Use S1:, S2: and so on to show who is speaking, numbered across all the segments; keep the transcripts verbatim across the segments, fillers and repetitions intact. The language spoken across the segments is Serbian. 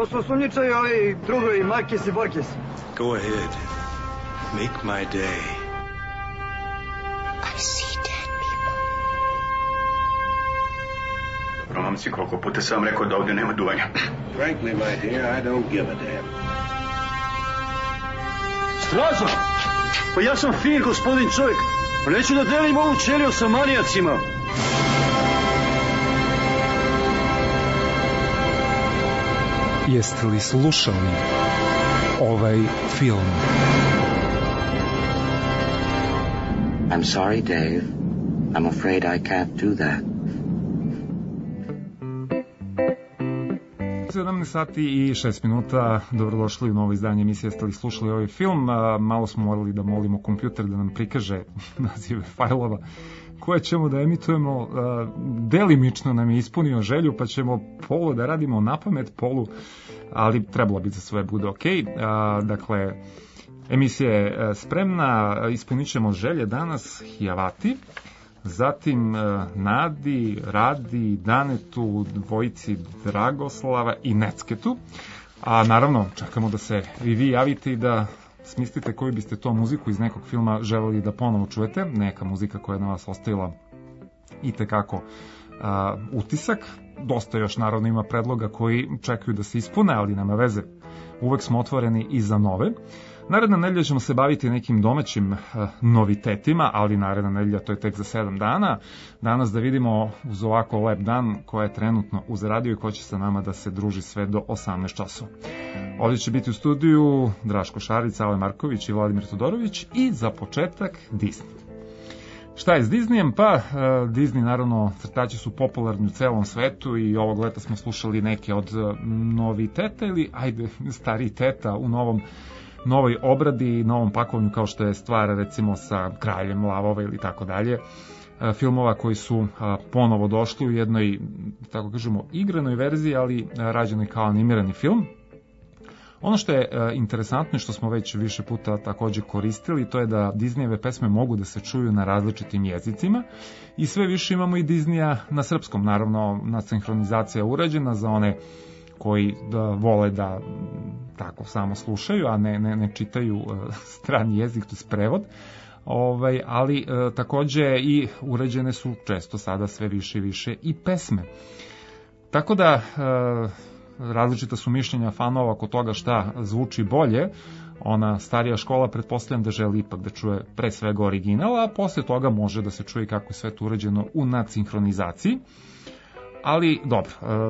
S1: To su sumnjičavi ovi drugovi, Makis i Bokis.
S2: Go ahead. Make my day.
S3: I see dead people.
S4: Romamci, koliko puta sam rekao da ovdje nema duvanja.
S5: Frankly, my dear, I don't give a damn.
S6: Stražo! Pa ja sam fin, gospodin čovjek. Pa neću da delim ovu ćeliju sa manijacima.
S7: Jeste li slušali ovaj film?
S8: I'm sorry, Dave. I'm afraid I can't do that.
S7: sedamnaest sati i šest minuta, dobrodošli u novo izdanje emisije. Jeste li slušali ovaj film? Malo smo morali da molimo kompjuter da nam prikaže nazive fajlova koje ćemo da emitujemo. Delimično nam je ispunio želju, pa ćemo polu da radimo na pamet, polu, ali trebalo bi da sve bude ok. Dakle, emisija je spremna, ispunit ćemo želje danas Hijavati, zatim Nadi, Radi, Danetu, dvojici Dragoslava i Necketu. A naravno, čekamo da se i vi javite i da smislite koju biste to muziku iz nekog filma želeli da ponovo čujete. Neka muzika koja je na vas ostavila i tekako a, utisak. Dosta još naravno ima predloga koji čekaju da se ispune, ali nema veze. Uvek smo otvoreni i za nove. Naredna nedelja ćemo se baviti nekim domaćim uh, novitetima, ali naredna nedelja to je tek za sedam dana. Danas da vidimo uz ovako lep dan koja je trenutno uz radio i ko će sa nama da se druži sve do osamnaest časova. Ovdje će biti u studiju Draško Šarić, Ale Marković i Vladimir Todorović i za početak Disney. Šta je s Disneyem? Pa uh, Disney naravno crtači su popularni u celom svetu i ovog leta smo slušali neke od uh, noviteta ili ajde stariteta u novom novoj obradi i novom pakovanju, kao što je stvar recimo sa Kraljem lavova ili tako dalje, filmova koji su ponovo došli u jednoj, tako kažemo, igranoj verziji, ali rađenoj kao animirani film. Ono što je interesantno i što smo već više puta također koristili, to je da Disneyjeve pesme mogu da se čuju na različitim jezicima i sve više imamo i Disneya na srpskom, naravno na sinhronizacija urađena za one koji da vole da tako samo slušaju, a ne, ne, ne čitaju uh, strani jezik, to je prevod. Ovaj, ali uh, takođe i uređene su često sada sve više i više i pesme. Tako da uh, različita su mišljenja fanova oko toga šta zvuči bolje. Ona starija škola pretpostavljam da želi ipak da čuje pre svega original, a posle toga može da se čuje kako je sve to uređeno u nadsinhronizaciji. Ali dobro,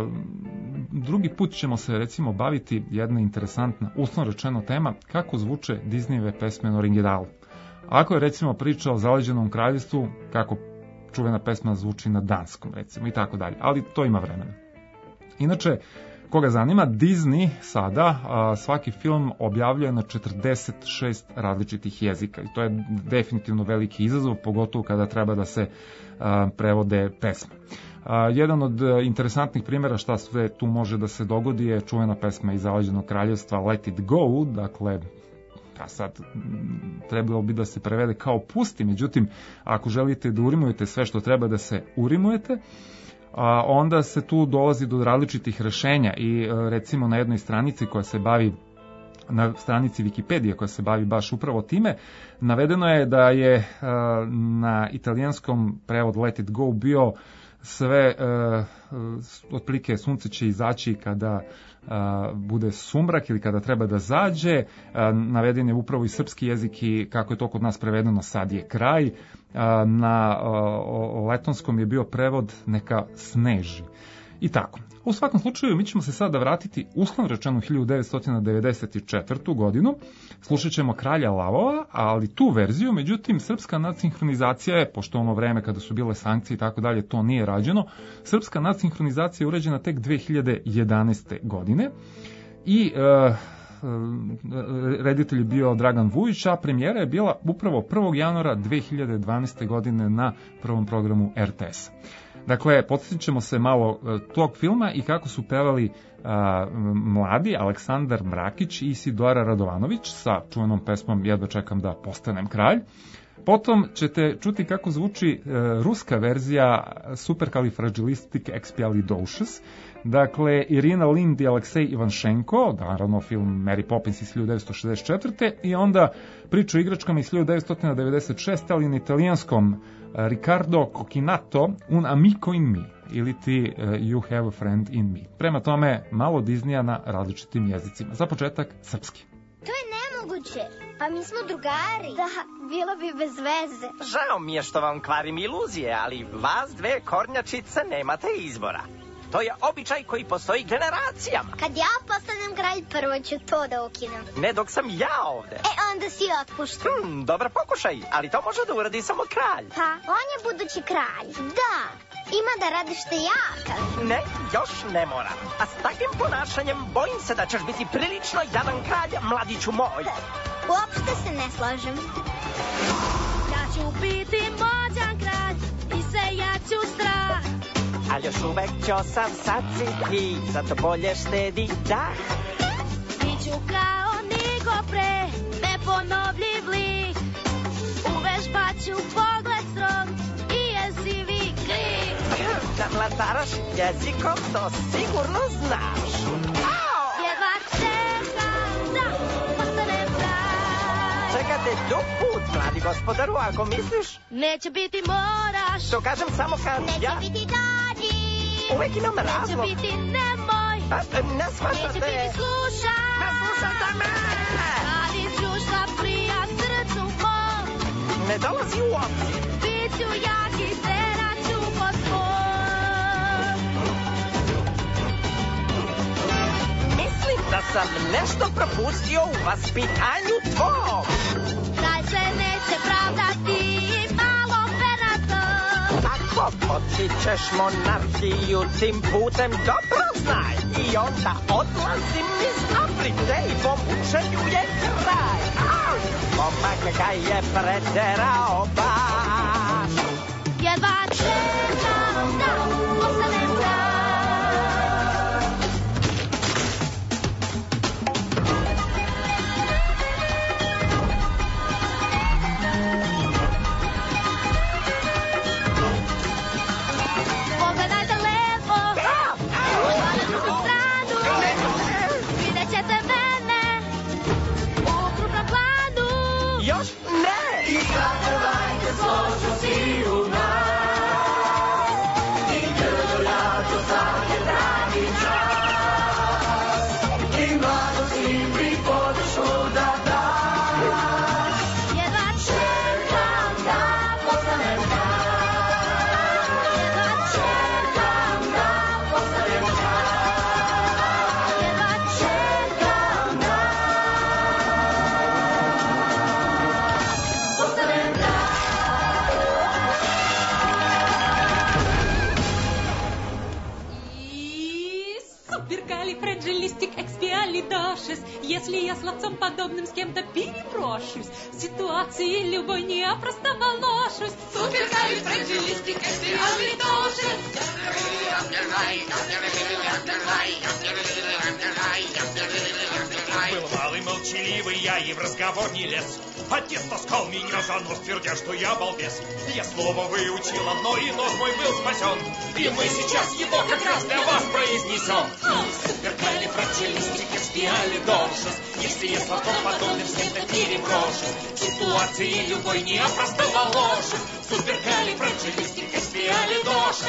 S7: drugi put ćemo se recimo baviti jedna interesantna, uslovno rečeno tema, kako zvuče Disneyjeve pesme na originalu. Ako je recimo priča o Zaleđenom kraljevstvu, kako čuvena pesma zvuči na danskom recimo i tako dalje, ali to ima vremena. Inače, koga zanima, Disney sada a, svaki film objavljuje na četrdeset šest različitih jezika i to je definitivno veliki izazov, pogotovo kada treba da se a, prevode pesme. A, jedan od interesantnih primjera šta sve tu može da se dogodi je čuvena pesma iz Zaleđenog kraljevstva Let It Go, dakle, a sad trebalo bi da se prevede kao pusti, međutim, ako želite da urimujete sve što treba da se urimujete, a, onda se tu dolazi do različitih rešenja i recimo na jednoj stranici koja se bavi na stranici Wikipedije koja se bavi baš upravo time, navedeno je da je a, na italijanskom prevod Let It Go bio sve, uh, otprilike sunce će izaći kada uh, bude sumrak ili kada treba da zađe, uh, naveden je upravo i srpski jezik i kako je to kod nas prevedeno sad je kraj, uh, na uh, letonskom je bio prevod neka sneži. I tako. U svakom slučaju mi ćemo se sada vratiti uslovno rečeno hiljadu devetsto devedeset četvrtu godinu. Slušat ćemo Kralja lavova, ali tu verziju, međutim, srpska nadsinhronizacija je, pošto ono vreme kada su bile sankcije i tako dalje, to nije rađeno, srpska nadsinhronizacija je uređena tek dve hiljade jedanaeste godine i uh, reditelj je bio Dragan Vujić, a premijera je bila upravo prvog januara dve hiljade dvanaeste godine na prvom programu R T S. Dakle, podsjetit ćemo se malo tog filma i kako su pevali a, mladi Aleksandar Mrakić i Isidora Radovanović sa čuvenom pesmom Jedva čekam da postanem kralj. Potom ćete čuti kako zvuči e, ruska verzija Supercalifragilisticexpialidocious. Dakle, Irina Lind i Aleksej Ivanšenko, naravno film Mary Poppins iz hiljadu devetsto šezdeset četvrte. I onda priča o igračkama iz hiljadu devetsto devedeset šeste. ali na italijanskom Riccardo Coccinato, Un amico in me, ili ti uh, You have a friend in me. Prema tome, malo Disneya na različitim jezicima. Za početak, srpski.
S3: To je nemoguće, pa mi smo drugari. Da, bilo bi bez veze.
S9: Žao mi je što vam kvarim iluzije, ali vas dve kornjačice nemate izbora. To je običaj koji postoji generacijama.
S3: Kad ja postanem kralj, prvo ću to da ukinem.
S9: Ne dok sam ja ovde.
S3: E, onda si otpušten.
S9: Hmm, dobar pokušaj, ali to može da uradi samo kralj.
S3: Pa, on je budući kralj. Da, ima da radi što ja kažem.
S9: Ne, još ne moram. A s takvim ponašanjem bojim se da ćeš biti prilično jadan kralj, mladiću moj.
S3: Uopšte se ne slažem.
S10: Ja ću biti moćan kralj i sejat ću strah.
S9: Ali još uvek ćosav sad si ti, zato bolje štedi dah.
S10: Biću kao niko pre, neponovljiv lik. Uvežbat ću pogled strog i jezivi krik.
S9: Da mlataraš jezikom, to sigurno znaš.
S10: Jedva čekam da postanem kralj.
S9: Čekate dug put, mladi gospodaru, ako misliš.
S10: Neće biti moraš.
S9: To kažem samo kad
S3: Neće
S9: ja...
S3: biti dadi.
S9: Uvek imam razlog.
S10: Neće biti nemoj.
S9: Pa, ne shvatate.
S10: Neće biti slušaj.
S9: Ne slušajte me.
S10: Radi ću šta prija srcu mom.
S9: Ne dolazi u obzir.
S10: Biću jak i terat ću po svom.
S9: Mislim da sam nešto propustio u vaspitanju tvom.
S10: Kralj se neće pravdati malo perato.
S9: Ako potičeš monarhiju tim putem, dobro znaj. I onda odlazim iz Afrike i po mučenju je kraj. Au! Momak ga je preterao baš.
S10: Jedva čekam da postanem kralj. Pogledajte lepo, na drugu stranu, vidjet ćete mene u krupnom planu.
S9: Još ne!
S10: I zatrvajte složu si u nas, i grljatu svake dragi čas, i mladosti mi podršku da daš. Jedva čekam da postanem kralj, jedva čekam da postanem kralj, jedva čekam da postanem kralj.
S11: Суперкалифраджилистикэкспиалидocious. Если я с ловцом подобным с кем-то переброшусь, в ситуации любой не опростоволошусь. Суперкалифраджилистикэкспиалидocious.
S12: Был малый молчаливый, я и в разговор не лез. Отец таскал меня за нос, твердя, что я балбес. Я слово выучил одно, и нос мой был спасен. И мы сейчас его как раз для вас произнесем. Суперкалифраджилистикэкспиалидocious. Если я с лотом подобным с кем-то переброшусь, в ситуации любой не опростоволошусь. Суперкалифраджилистикэкспиалидocious.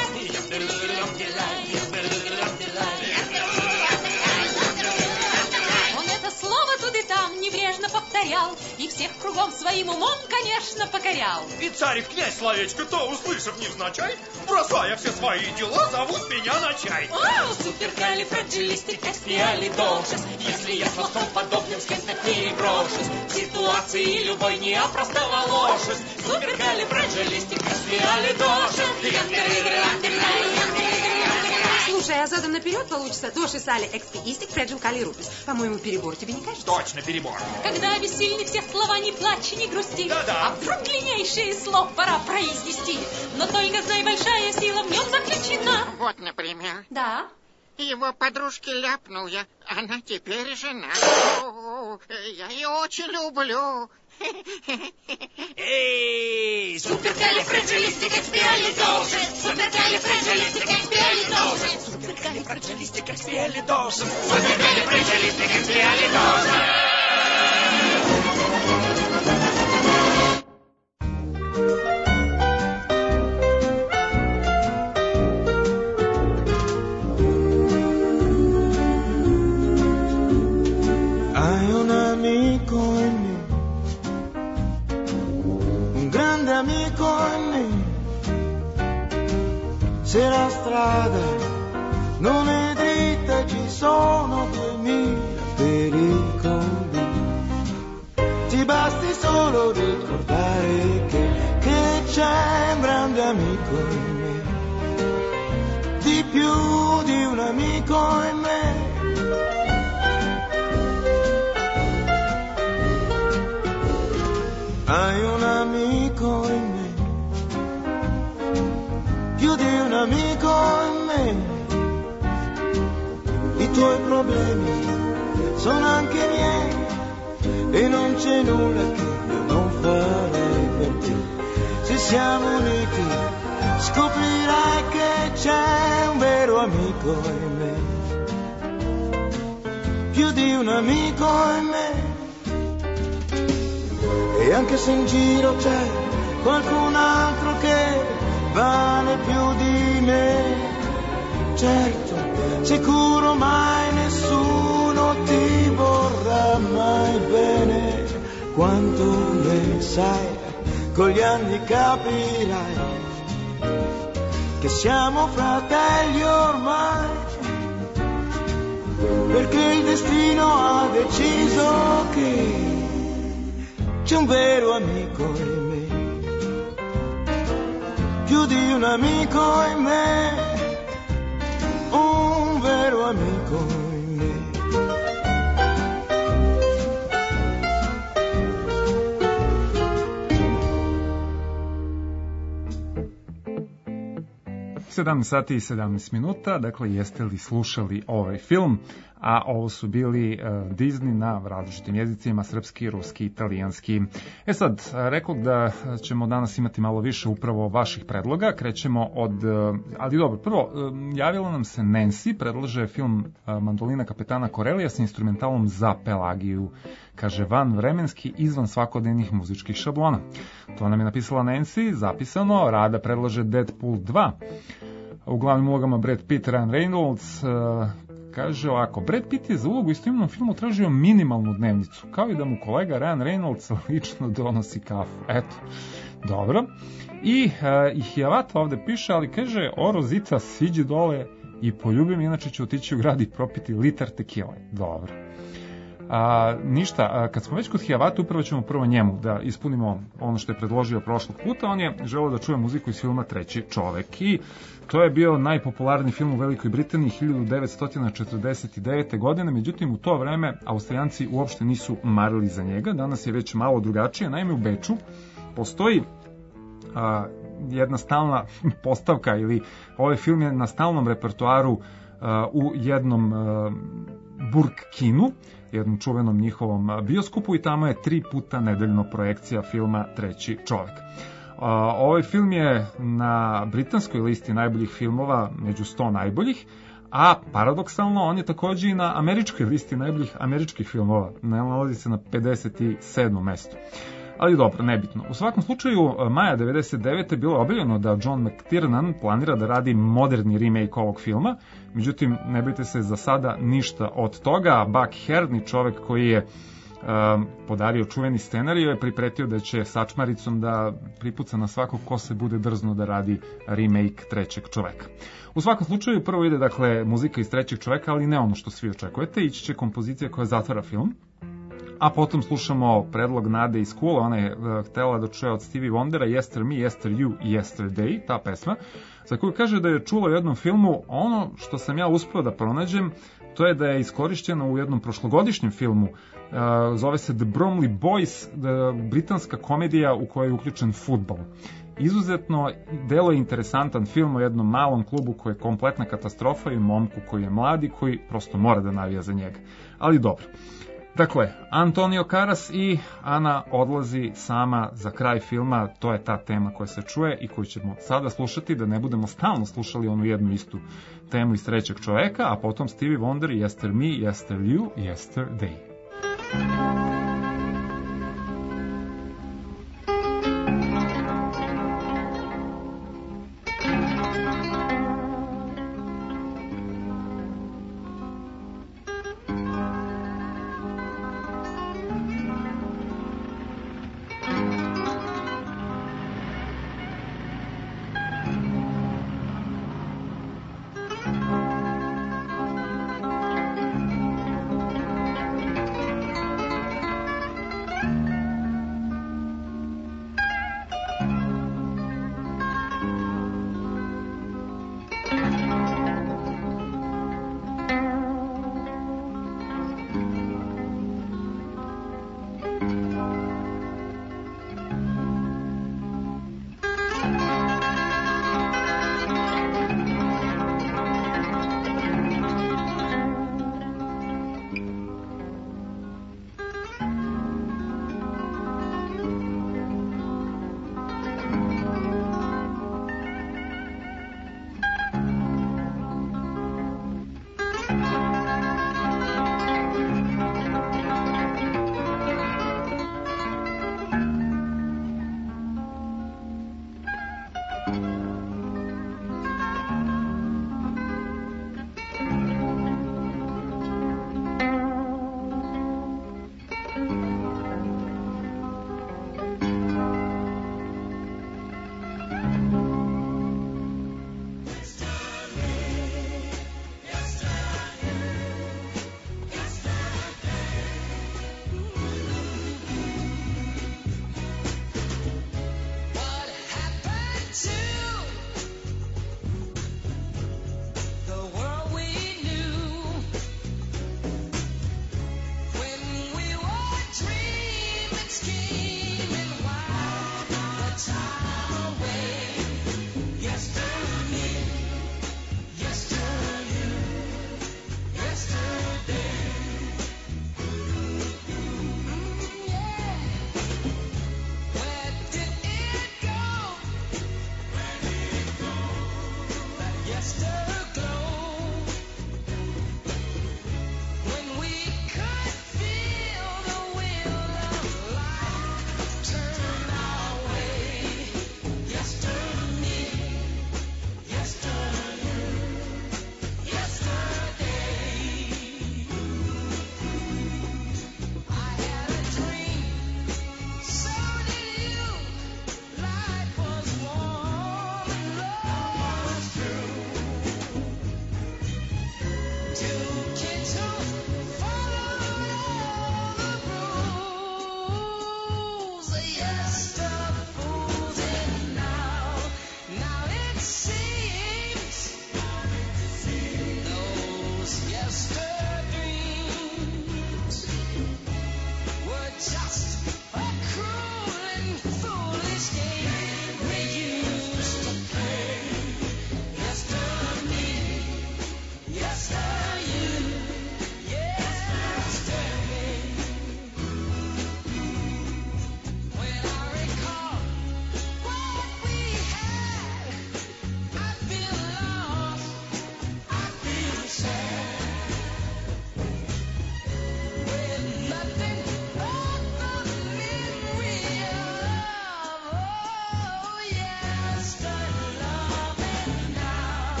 S11: Он это слово тут и там небрежно повторял, и всех кругом своим умом, конечно, покорял.
S12: И царь князь словечко, то услышав невзначай, бросая все свои дела, зовут меня на чай.
S11: Суперкалифраджилистикэкспиалидocious.
S12: Если я с лотом подобным с кем-то переброшусь, в ситуации любой не опростоволошусь. Суперкалифраджилистикэкспиалидocious.
S13: Слушай, а задом наперед получится доши сали экспиистик фреджим кали рупис. По-моему, перебор тебе не кажется?
S12: Точно перебор.
S11: Когда бессильны все слова, не плачь и не грусти.
S12: Да-да.
S11: А вдруг длиннейшее слово пора произнести. Но только знай, большая сила в нем заключена.
S14: Вот, например.
S11: Да.
S14: Его подружке ляпнул я, она теперь жена. О, я ее очень люблю.
S10: Эй, суперкалифраджалистикэкспиалидоушен, суперкалифраджалистикэкспиалидоушен, суперкалифраджалистикэкспиалидоушен, суперкалифраджалистикэкспиалидоушен.
S15: Hai un amico in me, un grande amico in me. Se la strada non è dritta ci sono duemila pericoli. Ti basti solo ricordare che, che c'è un grande amico in me, di più di un amico in me. Hai un amico in me, più di un amico in me. I tuoi problemi sono anche miei e non c'è nulla che io non farei per te. Se siamo uniti scoprirai che c'è un vero amico in me, più di un amico in me. E anche se in giro c'è qualcun altro che vale più di me, certo, sicuro mai nessuno ti vorrà mai bene. Quanto ne sai, con gli anni capirai che siamo fratelli ormai, perché il destino ha deciso che c'è un vero amico in me, più di un amico in me, un vero amico in me.
S7: sedamnaest sati i sedamnaest minuta, dakle jeste li slušali ovaj film, a ovo su bili uh, Disney na različitim jezicima, srpski, ruski, italijanski. E sad, rekao da ćemo danas imati malo više upravo vaših predloga, krećemo od, uh, ali dobro, prvo, uh, javila nam se Nancy, predlaže film uh, Mandolina kapetana Korelija s instrumentalom za Pelagiju, kaže van vremenski, izvan svakodnevnih muzičkih šablona. To nam je napisala Nancy, zapisano. Rada predlaže Deadpool dva, u glavnim ulogama Brad Pitt, Ryan Reynolds. uh, Kaže ovako, Brad Pitt je za ulogu u istoimenom filmu tražio minimalnu dnevnicu, kao i da mu kolega Ryan Reynolds lično donosi kafu. Eto, dobro. I, e, i Hiavata ovde piše, ali kaže, o Rozita, siđi dole i poljubi mi, inače ću otići u grad i propiti litar tekile. Dobro. A, ništa, a, kad smo već kod Hiavata, upravo ćemo prvo njemu da ispunimo ono što je predložio prošlog puta. On je želeo da čuje muziku iz filma Treći čovek i to je bio najpopularniji film u Velikoj Britaniji hiljadu devetsto četrdeset devete. godine, međutim u to vreme Austrijanci uopšte nisu marili za njega. Danas je već malo drugačije. Naime, u Beču postoji a, jedna stalna postavka, ili ovaj film je na stalnom repertoaru a, u jednom a, Burg kinu, jednom čuvenom njihovom bioskopu, i tamo je tri puta nedeljno projekcija filma Treći čovek. Uh, ovaj film je na britanskoj listi najboljih filmova među sto najboljih, a paradoksalno on je takođe i na američkoj listi najboljih američkih filmova, nalazi se na pedeset sedmom mestu. Ali dobro, nebitno. U svakom slučaju, maja devedeset devete bilo je objavljeno da John McTiernan planira da radi moderni remake ovog filma, međutim, ne bojte se za sada ništa od toga. Buck Herney, čovek koji je Um, podario čuveni scenarij, je pripretio da će sačmaricom da pripuca na svakog ko se bude drzno da radi remake Trećeg čoveka. U svakom slučaju prvo ide dakle muzika iz Trećeg čoveka, ali ne ono što svi očekujete, ići će kompozicija koja zatvara film, a potom slušamo predlog Nade iz Kula. Ona je uh, htela da čuje od Stevie Wondera Yester Me, Yester You i Yesterday, ta pesma, za koju kaže da je čula u jednom filmu. Ono što sam ja uspeo da pronađem, to je da je iskorišćena u jednom prošlogodišnjem filmu, uh, zove se The Bromley Boys, britanska komedija u kojoj je uključen fudbal. Izuzetno delo je interesantan film o jednom malom klubu koji je kompletna katastrofa i momku koji je mladi, koji prosto mora da navija za njega. Ali dobro. Dakle, Antonio Karas i Ana odlazi sama za kraj filma, to je ta tema koja se čuje i koju ćemo sada slušati, da ne budemo stalno slušali onu jednu istu temu iz Trećeg čoveka, a potom Stevie Wonder, Yester Me, Yester You, Yesterday.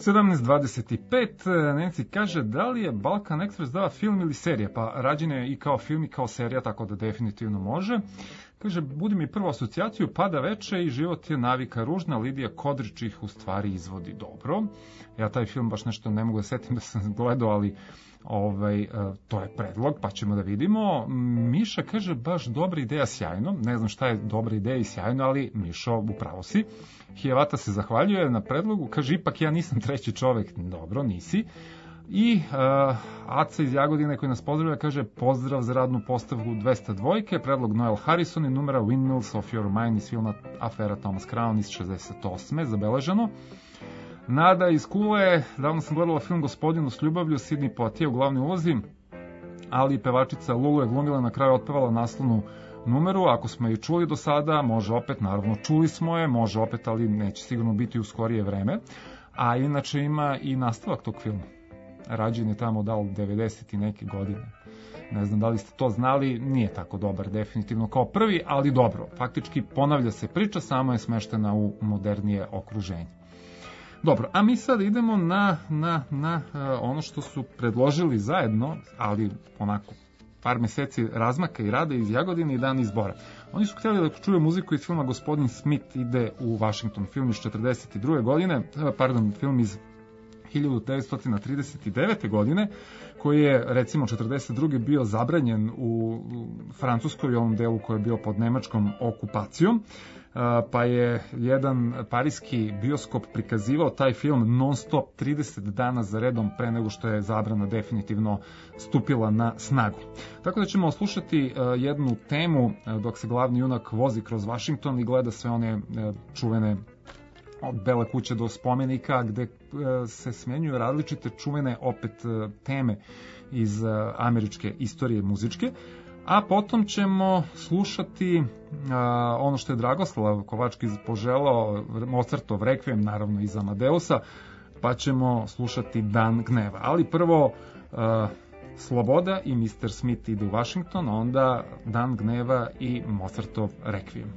S7: sedamnaest dvadeset pet, Nancy kaže da li je Balkan Express dava film ili serija, pa rađen je i kao film i kao serija, tako da definitivno može. Kaže, budi mi prvo asocijaciju, pada veče i život je navika ružna, Lidija Kodrić ih u stvari izvodi dobro. Ja taj film baš nešto ne mogu da setim da sam gledao, ali ovaj, to je predlog, pa ćemo da vidimo. Miša kaže, baš dobra ideja, sjajno. Ne znam šta je dobra ideja i sjajno, ali Mišo, upravo si. Hijevata se zahvaljuje na predlogu, kaže, ipak ja nisam treći čovek. Dobro, nisi. I uh, Aca iz Jagodine koji nas pozdravlja kaže, pozdrav za radnu postavku dvesta dva, predlog Noel Harrison i numera Windmills of Your Mind iz filma Afera Thomas Crown iz šezdeset osme, zabeleženo. Nada iz Kule, davno sam gledala film Gospodinu s ljubavlju, Sidney Poitier u glavnoj ulozi, ali pevačica Lulu je glumila, na kraju otpevala naslovnu numeru. Ako smo je čuli do sada, može opet, naravno čuli smo je, može opet, ali neće sigurno biti u skorije vreme. A inače ima i nastavak tog filma. Rađen je tamo dal devedeset i neke godine. Ne znam da li ste to znali, nije tako dobar definitivno kao prvi, ali dobro. Faktički ponavlja se priča, samo je smeštena u modernije okruženje. Dobro, a mi sad idemo na, na, na uh, ono što su predložili zajedno, ali onako par meseci razmaka i rada iz Jagodine i dan izbora. Oni su htjeli da čuju muziku iz filma Gospodin Smith ide u Washington, film iz četrdeset druge godine, pardon, film iz hiljadu devetsto trideset devete godine, koji je recimo četrdeset druge bio zabranjen u Francuskoj, u ovom delu koji je bio pod nemačkom okupacijom, pa je jedan parijski bioskop prikazivao taj film non stop trideset dana za redom pre nego što je zabrana definitivno stupila na snagu. Tako da ćemo slušati jednu temu dok se glavni junak vozi kroz Washington i gleda sve one čuvene od Bele kuće do spomenika, gde se smenjuju različite čuvene opet teme iz američke istorije muzičke. A potom ćemo slušati a, ono što je Dragoslav Kovački poželao, Mozartov Rekviem, naravno iz Amadeusa, pa ćemo slušati Dan gneva. Ali prvo a, Sloboda i mister Smith ide u Washington, onda Dan gneva i Mozartov Rekviem.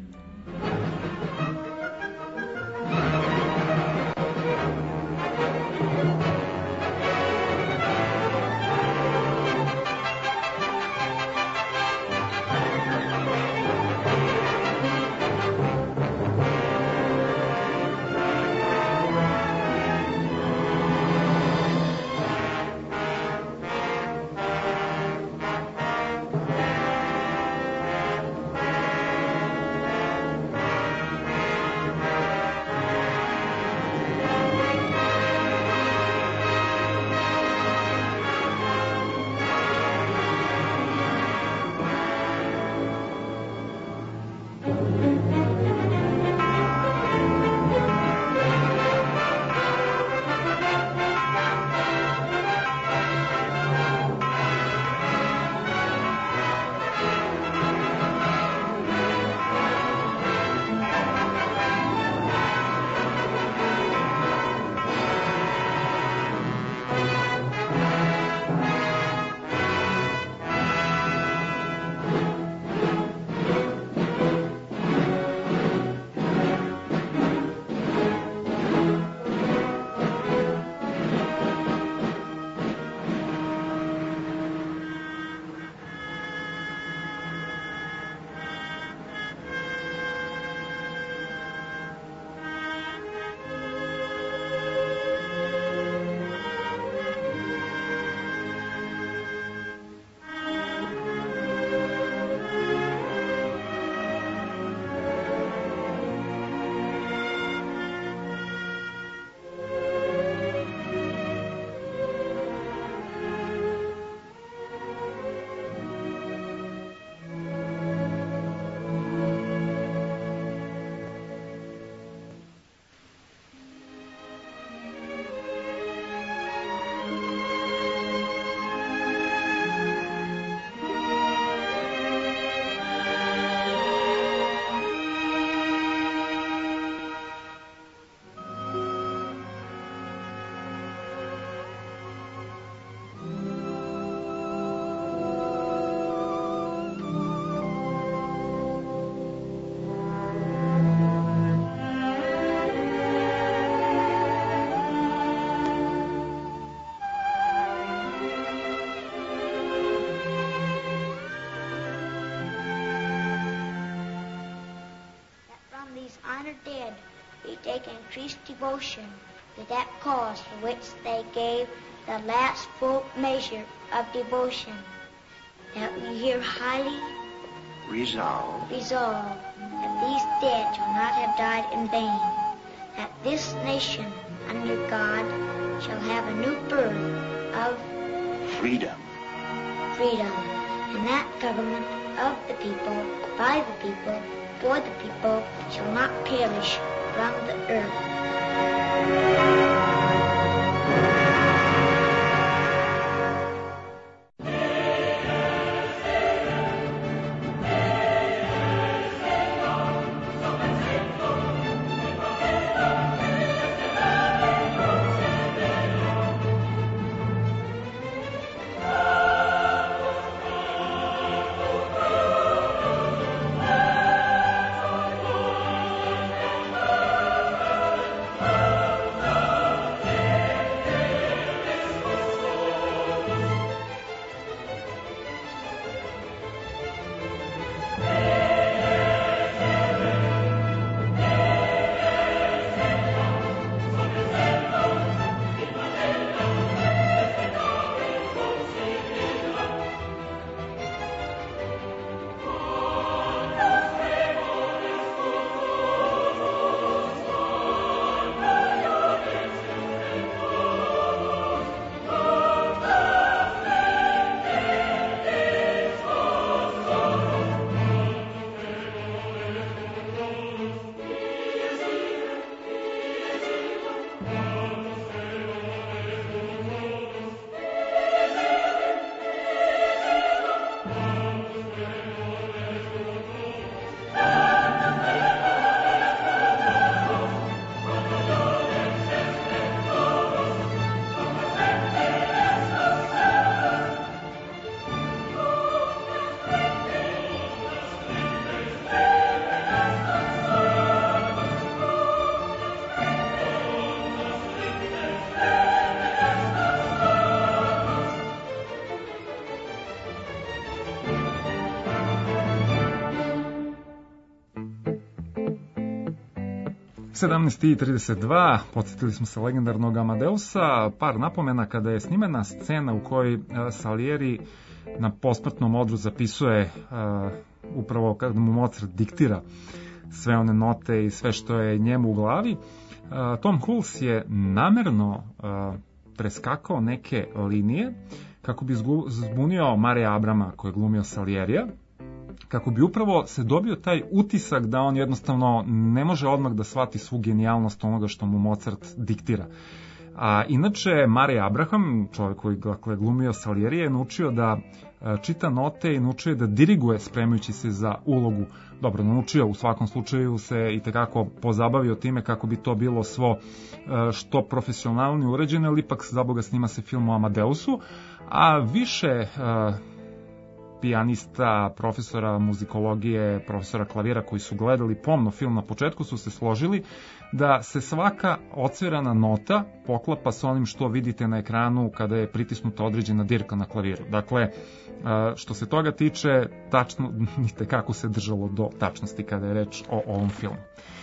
S3: take increased devotion to that cause for which they gave the last full measure of devotion, that we here highly
S5: Resolve.
S3: resolve that these dead shall not have died in vain, that this nation under God shall have a new birth of
S5: Freedom.
S3: freedom, and that government of the people, by the people, for the people, shall not perish from the earth.
S7: sedamnaest i trideset dva, podsjetili smo se legendarnog Amadeusa, par napomena kada je snimena scena u kojoj uh, Salieri na posmrtnom odru zapisuje uh, upravo kada mu Mozart diktira sve one note i sve što je njemu u glavi. Uh, Tom Hulce je namerno uh, preskakao neke linije kako bi zbunio Marija Abrama koji je glumio Salierija, kako bi upravo se dobio taj utisak da on jednostavno ne može odmah da shvati svu genijalnost onoga što mu Mozart diktira. A inače, Marija Abraham, čovjek koji je glumio Salierija, je naučio da čita note i naučio je da diriguje spremajući se za ulogu. Dobro, naučio, u svakom slučaju se i tekako pozabavio time kako bi to bilo svo što profesionalnije uređeno, ali ipak za Boga snima se film o Amadeusu, a više pijanista, profesora muzikologije, profesora klavira koji su gledali pomno film na početku su se složili da se svaka odsvirana nota poklapa sa onim što vidite na ekranu kada je pritisnuta određena dirka na klaviru. Dakle, što se toga tiče, tačno nite kako se držalo do tačnosti kada je reč o ovom filmu.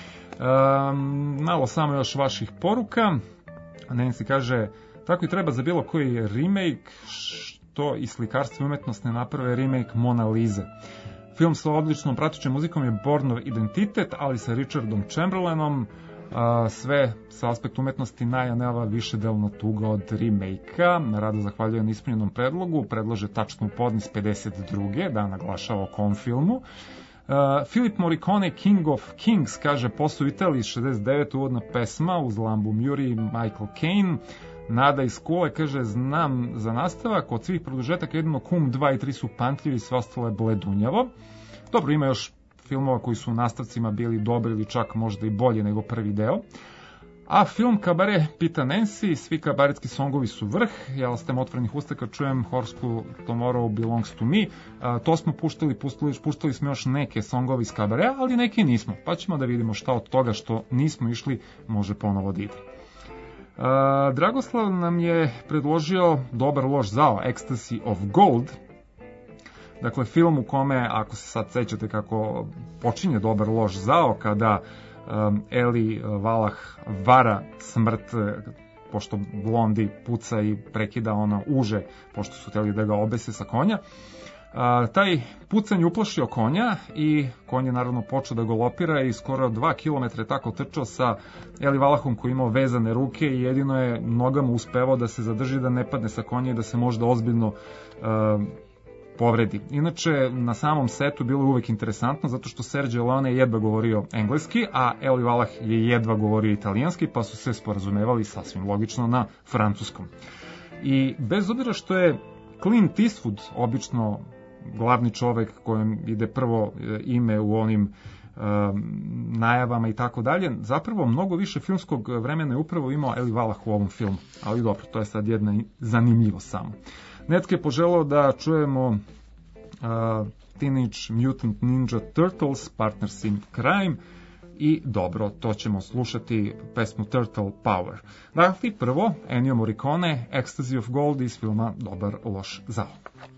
S7: Um, malo samo još vaših poruka. Nancy kaže, tako i treba za bilo koji remake, to i slikarstvo i umetnost ne naprave remake Mona Lise. Film sa odličnom pratećom muzikom je Bornov identitet, ali sa Richardom Chamberlainom, a, sve sa aspekta umetnosti najaneva višedelna tuga od remake-a. Rado zahvaljuje na ispunjenom predlogu, predlaže tačno podnis pedeset druge da naglašava o kom filmu. Uh, Philip Morricone, King of Kings, kaže, posao u Italiji šezdeset devete uvodna pesma uz Lambu Muri i Michael Caine. Nada iz Kule kaže, znam za nastavak, od svih produžetaka jedino Kum dva i tri su pantljivi, sve ostalo je bledunjavo. Dobro, ima još filmova koji su u nastavcima bili dobri ili čak možda i bolje nego prvi deo. A film Kabare, pita Nancy, svi kabaretski songovi su vrh, ja ste otvorenih usta kad čujem Horsku Tomorrow Belongs to Me, a, to smo puštali, puštali, puštali smo još neke songovi iz Kabarea, ali neke nismo, pa ćemo da vidimo šta od toga što nismo išli može ponovo da ide. Uh, Dragoslav nam je predložio Dobar loš zao, Ecstasy of Gold. Dakle, film u kome, ako se sad sećate kako počinje Dobar loš zao, kada um, Eli Valah vara smrt, pošto Blondi puca i prekida ono uže, pošto su hteli da ga obese sa konja. A, taj pucanj uplašio konja i konj je naravno počeo da galopira i skoro dva kilometra je tako trčao sa Eli Valahom koji imao vezane ruke i jedino je nogama uspevao da se zadrži, da ne padne sa konja i da se možda ozbiljno a, povredi. Inače, na samom setu bilo je uvek interesantno zato što Sergio Leone je jedva govorio engleski, a Eli Valah je jedva govorio italijanski, pa su se sporazumevali sasvim logično na francuskom. I bez obzira što je Clint Eastwood obično glavni čovek kojem ide prvo ime u onim um, najavama i tako dalje, zapravo mnogo više filmskog vremena je upravo imao Eli Valah u ovom filmu, ali dobro, to je sad jedna zanimljivo samo. Netko je poželao da čujemo uh, Teenage Mutant Ninja Turtles, Partners in Crime, i dobro, to ćemo slušati pesmu Turtle Power. Dakle, prvo, Ennio Morricone, Ecstasy of Gold iz filma Dobar, loš, zao.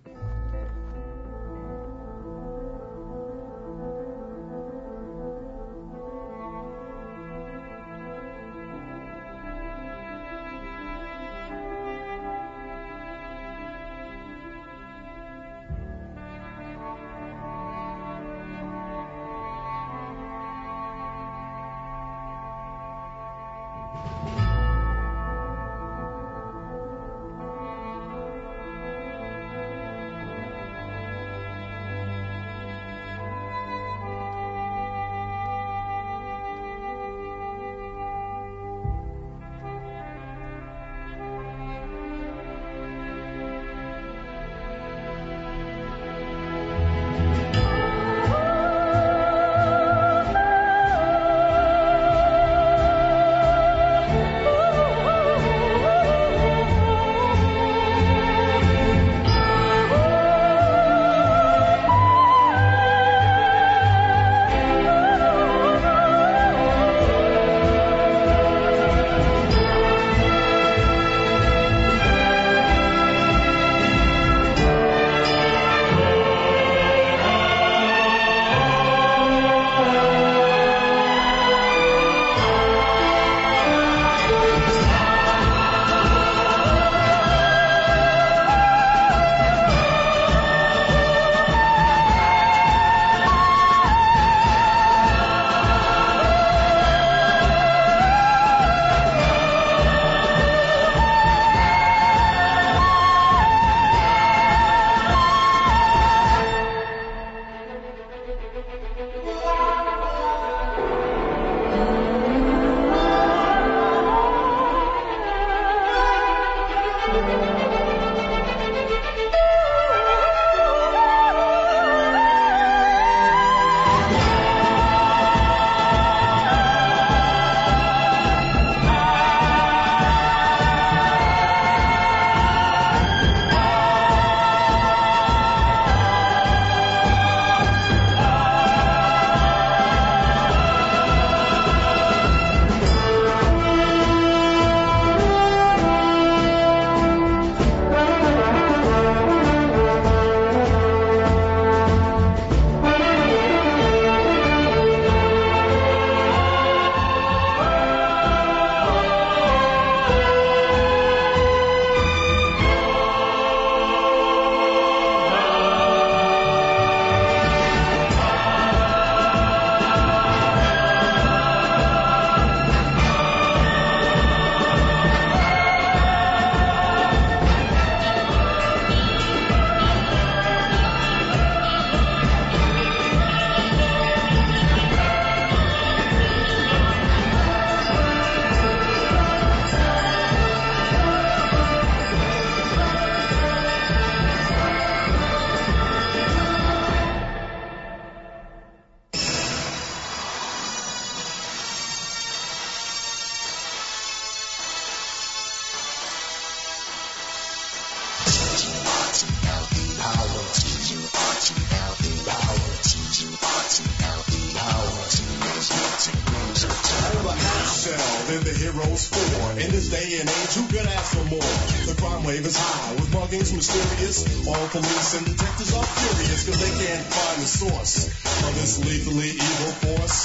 S16: than the heroes for. In this day and age, who could ask for more? The crime wave is high, with muggings mysterious. All police and detectives are furious, cause they can't find the source of this lethally evil force.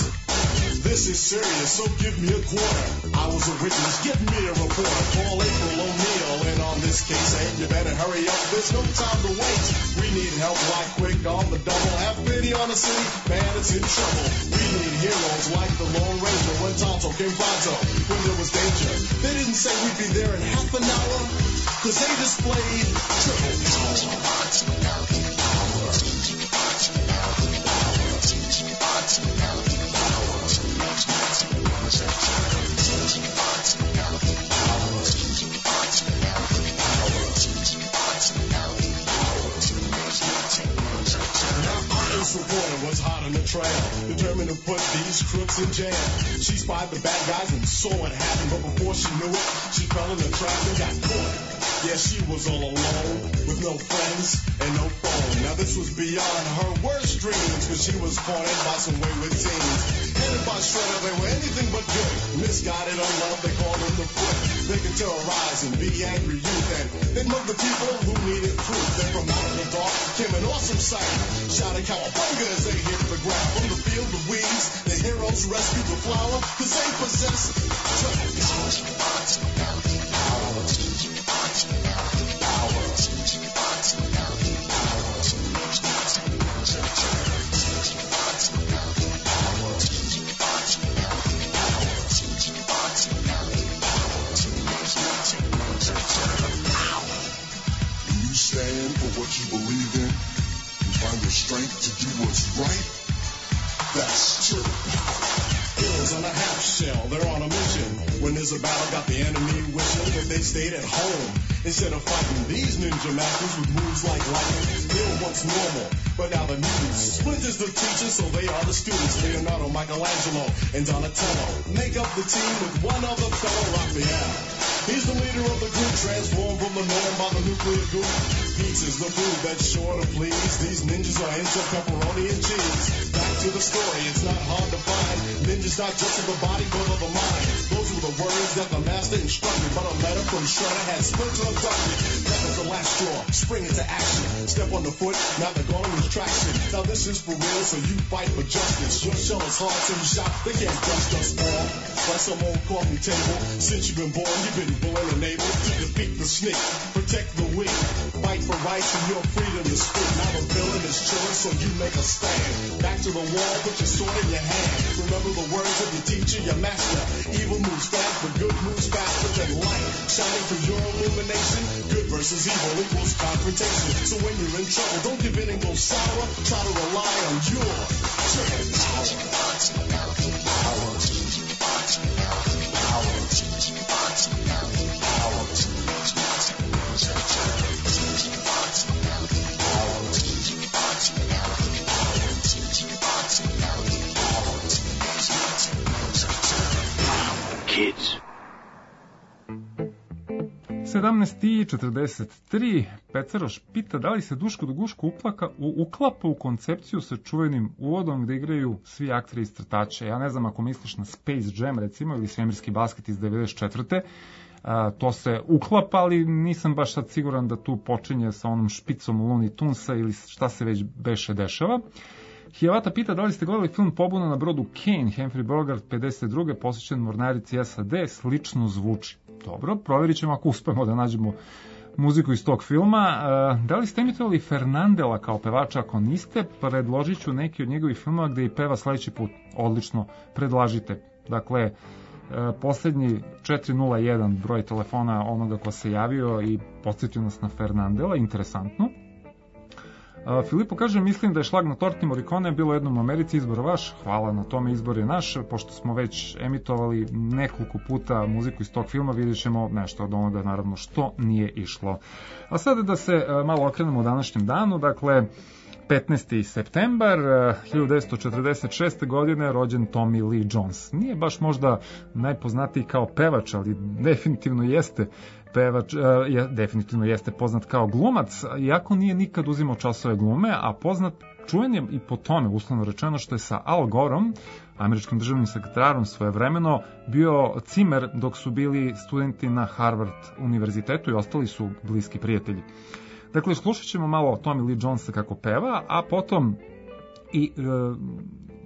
S16: This is serious, so give me a quarter. I was a witness, give me a reporter. Call April O'Neil, and on this case, hey, you better hurry up, there's no time to wait. We need help like quick on the double. Have pity on the city, man, it's in trouble. We need heroes like the Lone Ranger when Tonto came pronto, when there was danger. They didn't say we'd be there in half an hour, cause they displayed triple This reporter was hot on the trail, determined to put these crooks in jail. She spied the bad guys and saw what happened, but before she knew it, she fell in the trap and got caught. Yeah, she was all alone, with no friends and no phone. Now this was beyond her worst dreams, cause she was cornered by some wayward teens. Headed by Shredder, they were anything but good. Misguided on love, they called them the foot. They could terrorize and be angry youth, and they mug the people who needed proof. Then from out of the dark came an awesome sight. Shouting cowabunga as they hit the ground. From the field of weeds, the heroes rescued the flower, cause they possess triple stand for what you believe in and find the strength to do what's right. That's true power. Heroes on a half shell, they're on a mission. When there's a battle, got the enemy wishing that they stayed at home. Instead of fighting these ninja masters with moves like lightning, they were once normal, but now the mutants. Splinter's the teacher, so they are the students. Leonardo, Michelangelo, and Donatello make up the team with one other fellow, Raphael. He's the leader of the group, transformed from the norm by the nuclear goop. Pizza's the food that's sure to please. These ninjas are into pepperoni and cheese. Back to the story, it's not hard to find. Ninjas not just of the body, but of the mind. Those were the words that the master instructed, but a letter from Shredder had Splinter abducted. That was the last straw, spring into action. Step on the foot, now the gauntlet is traction. Now this is for real, so you fight for justice. Your shell is hard, so you shout, they can't dust us all. Like some old coffee table, since you've been born, you've been born and able to defeat the snake, protect the weak, fight for rights and your freedom to speak. Now the villain is chilling, so you make a stand. Back to the wall, put your sword in your hand. Remember the words of your teacher, your master. Evil moves fast, but good moves faster than light. Shining through your illumination, good versus evil equals confrontation. So when you're in trouble, don't give in and go sour. Try to rely on your triple power.
S5: Kids.
S7: sedamnaest i četrdeset tri, Peceroš pita da li se Duško do Guško uplaka, u, uklapa u koncepciju sa čuvenim uvodom gde igraju svi akteri iz Crtače. Ja ne znam ako misliš na Space Jam recimo ili Svemirski basket iz devedeset četvrte. A, to se uklapa, ali nisam baš sad siguran da tu počinje sa onom špicom Looney Tunesa ili šta se već beše dešava. Hijavata pita da li ste gledali film Pobuna na brodu Kane, Humphrey Bogart pedeset druge posvećen mornarici S A D, slično zvuči. Dobro, provjerit ćemo ako uspemo da nađemo muziku iz tog filma. Da li ste emitovali Fernandela kao pevača? Ako niste, predložit ću neki od njegovih filmova gde i peva sledeći put. Odlično, predlažite. Dakle, poslednji četiri nula jedan broj telefona onoga ko se javio i podsjetio nas na Fernandela, interesantno. Uh, Filipo kaže, mislim da je šlag na torti Morricone bilo jednom u Americi, izbor vaš, hvala na tome, izbor je naš, pošto smo već emitovali nekoliko puta muziku iz tog filma, vidjet ćemo nešto od onoga naravno što nije išlo. A sada da se uh, malo okrenemo u današnjem danu, dakle petnaesti septembar hiljadu devetsto četrdeset šeste. godine rođen Tommy Lee Jones. Nije baš možda najpoznatiji kao pevač, ali definitivno jeste pevač, je, definitivno jeste poznat kao glumac, iako nije nikad uzimao časove glume, a poznat čuven je i po tome, uslovno rečeno, što je sa Al Goreom, američkim državnim sekretarom svojevremeno, bio cimer dok su bili studenti na Harvard univerzitetu i ostali su bliski prijatelji. Dakle, slušat ćemo malo o Tommy Lee Jonesa kako peva, a potom i e,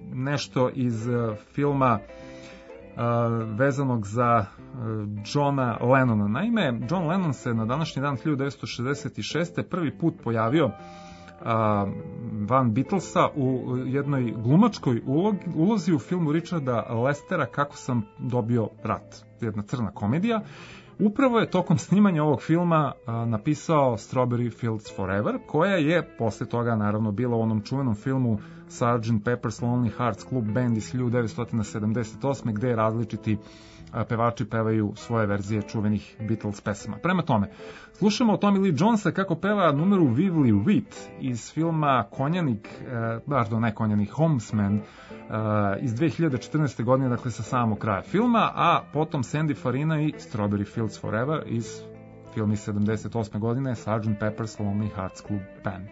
S7: nešto iz filma vezanog za Johna Lennona. Naime, John Lennon se na današnji dan hiljadu devetsto šezdeset šeste. prvi put pojavio van Beatlesa u jednoj glumačkoj ulozi u filmu Richarda Lestera Kako sam dobio rat, jedna crna komedija. Upravo je tokom snimanja ovog filma a, napisao Strawberry Fields Forever, koja je posle toga naravno bila u onom čuvenom filmu sergeant Pepper's Lonely Hearts Club Band iz hiljadu devetsto sedamdeset osme. gde različiti a, pevači pevaju svoje verzije čuvenih Beatles pesama. Prema tome, slušamo o Tommy Lee Jonesa kako peva numeru Wively Wheat iz filma Konjanik, eh, pardon, ne Konjanik, Homesman eh, iz dve hiljade četrnaeste. godine, dakle sa samog kraja filma, a potom Sandy Farina i Strawberry Fields Forever iz filma iz sedamdeset osme. godine sergeant Pepper's Lonely Hearts Club Band.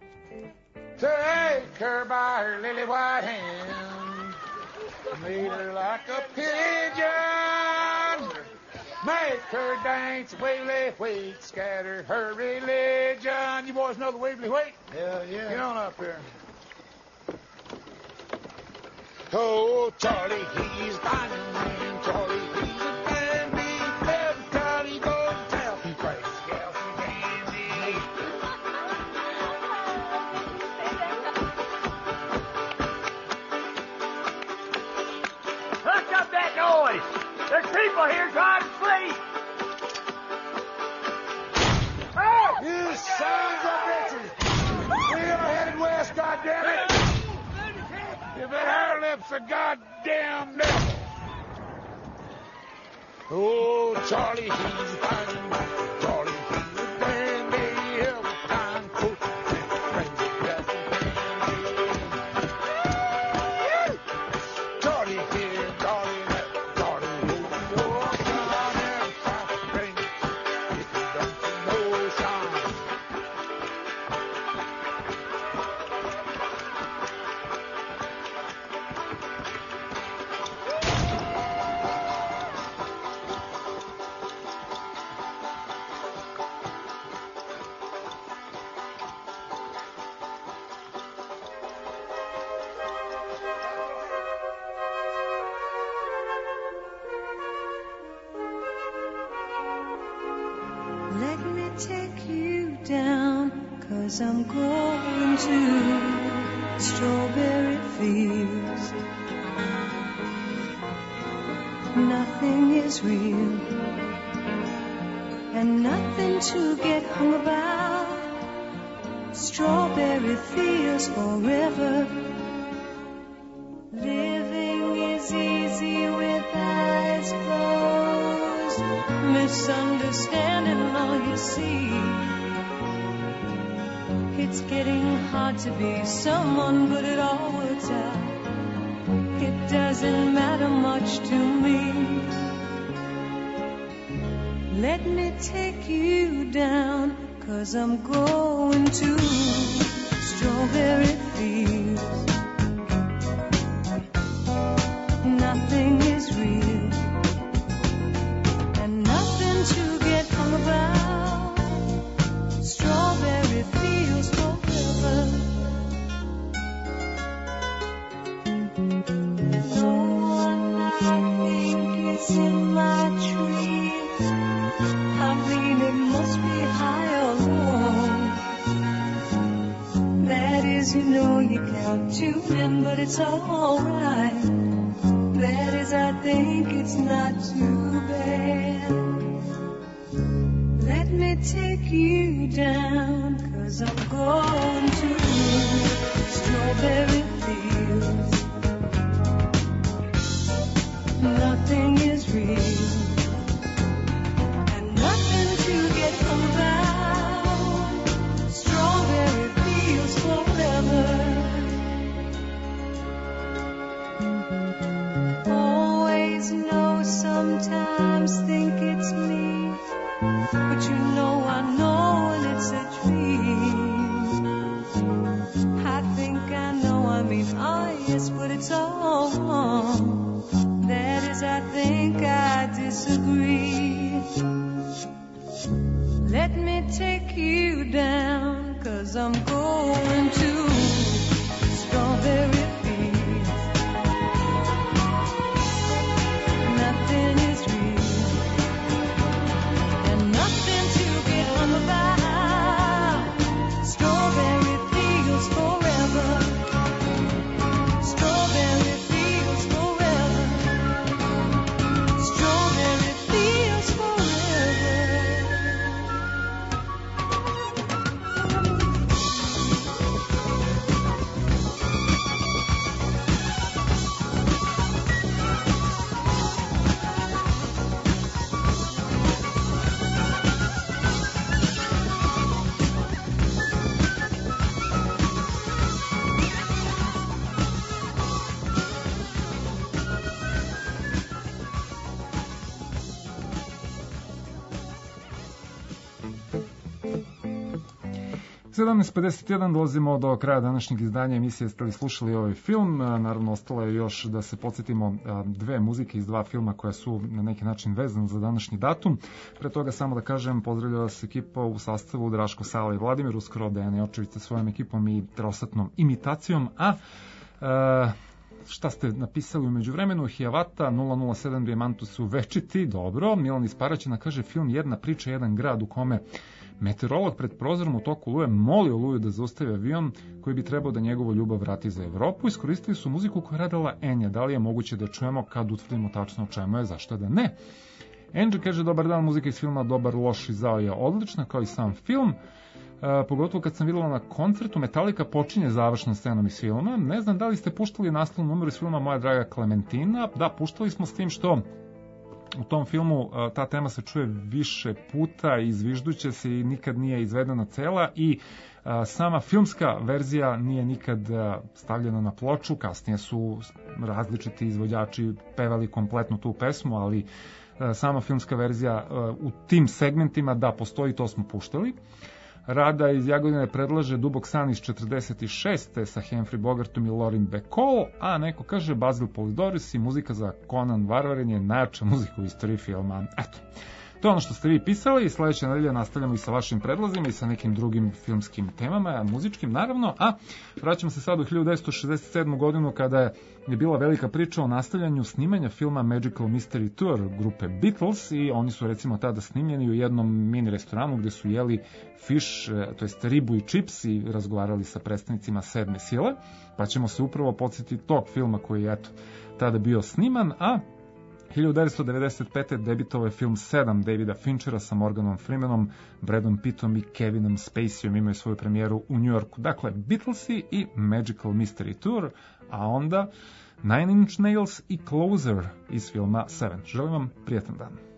S17: Take her by her lily white hand, made her like a pigeon, make her dance Waverly Wheat, scatter her religion. You boys know the Waverly Wheat?
S1: Yeah, yeah.
S17: Get on up here. Oh, Charlie, he's dining man. Charlie, he's a dandy. Every time he goes to town, he plays scales and dandy.
S9: Hush up that noise! There's people here trying to sleep!
S17: Oh! You sons of bitches! We are headed west, goddammit! If that hair lip's a goddamn devil! Oh, Charlie, he's fine. Charlie, he's a dandy. Every time coat and crazy just a dandy. Charlie here, Charlie there, Charlie over your son. Every time bring it, if you don't know Sean.
S18: Let me take you down, 'cause I'm going to strawberry fields. Nothing is real, and nothing to get hung about. Strawberry fields forever. Living is easy with eyes closed. Misunderstanding all you see. It's getting hard to be someone, but it all works out. It doesn't matter much to me. Let me take you down, 'cause I'm going to strawberry fields. Nothing is real, and nothing to get hung about. Strawberry fields forever. No one I think is in my tree. I mean, it must be high or low. That is, you know, you count two men, but it's all right. That is, I think it's not too bad. Let me take you down, 'cause I'm going to strawberry fields. Nothing is real, and nothing to get hung about. Strawberry fields forever. Always know, sometimes think it's me, but you know I know when it's a dream. I think I know, I mean, oh yes, but it's all wrong. That is, I think I disagree. Let me take you down, 'cause I'm going to strawberry fields.
S7: sedamnaest pedeset jedan dolazimo do kraja današnjeg izdanja emisije. Ste li slušali ovaj film? Naravno, ostalo je još da se podsjetimo dve muzike iz dva filma koja su na neki način vezane za današnji datum. Pre toga samo da kažem, pozdravlja vas ekipa u sastavu Draško, Sala i Vladimir, uskoro Dejan Jočević sa svojom ekipom i trosatnom imitacijom, a e, šta ste napisali umeđu vremenu? Hijavata nula nula sedam Diamantu su večiti, dobro. Milan iz Paraćina kaže, film Jedna priča, jedan grad u kome meteorolog pred prozorom u toku Luje moli Oluju da zaustavi avion koji bi trebao da njegovu ljubav vrati za Evropu. Iskoristili su muziku koju je radila Enja. Da li je moguće da čujemo kad utvrdimo tačno o čemu je, zašto da ne? Angie kaže, dobar dan, muzika iz filma Dobar, loš i zao je odlična, kao i sam film. E, pogotovo kad sam videla na koncertu, Metallica počinje završnom scenom iz filma. Ne znam da li ste puštali naslovnu numeru iz filma Moja draga Klementina. Da, puštali smo, s tim što u tom filmu ta tema se čuje više puta, izvižduće se i nikad nije izvedena cela i a, sama filmska verzija nije nikad a, stavljena na ploču. Kasnije su različiti izvođači pevali kompletno tu pesmu, ali a, sama filmska verzija a, u tim segmentima da postoji, to smo puštali. Rada iz Jagodine predlaže Dubok san iz četrdeset šeste sa Humphrey Bogartom i Lauren Bacall, a neko kaže Basil Polidoris i muzika za Conan Varvarin je najjača muzika u istoriji filma. Eto, to je ono što ste vi pisali i sledeće nedelje nastavljamo i sa vašim predlozima i sa nekim drugim filmskim temama, muzičkim naravno, a vraćamo se sad u hiljadu devetsto šezdeset sedmu godinu kada je bila velika priča o nastavljanju snimanja filma Magical Mystery Tour grupe Beatles i oni su recimo tada snimljeni u jednom mini restoranu gde su jeli fish, to jest ribu i čips i razgovarali sa predstavnicima sedme sile, pa ćemo se upravo podsjetiti tog filma koji je eto tada bio sniman, a hiljadu devetsto devedeset pete debitovao je film sedam Davida Finchera sa Morganom Freemanom, Bradom Pittom i Kevinom Spaceyom, imaju svoju premijeru u Njujorku. Dakle, Beatlesi i Magical Mystery Tour, a onda Nine Inch Nails i Closer iz filma Seven. Želim vam prijatan dan.